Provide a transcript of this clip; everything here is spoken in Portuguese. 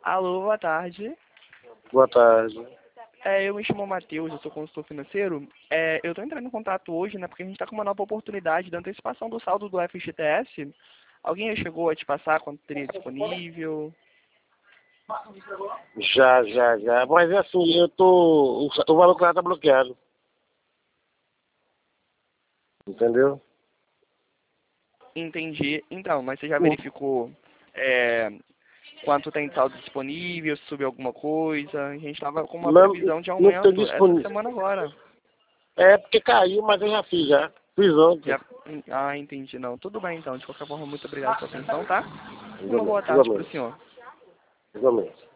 Alô, boa tarde. Boa tarde. Eu me chamo Matheus, eu sou consultor financeiro. Eu estou entrando em contato hoje, né, porque a gente está com uma nova oportunidade de antecipação do saldo do FGTS. Alguém já chegou a te passar quando teria disponível? Já. Mas é assim, o valor que está bloqueado. Entendeu? Entendi. Então, mas você já verificou quanto tem de saldo disponível, se subiu alguma coisa? A gente estava com uma previsão de Não tem aumento essa disponível. semana agora. É porque caiu, mas eu já fiz já. Fiz ontem. Entendi, não. Tudo bem, então. De qualquer forma, muito obrigado pela atenção, tá? Uma boa Igualmente. tarde para o senhor. Igualmente.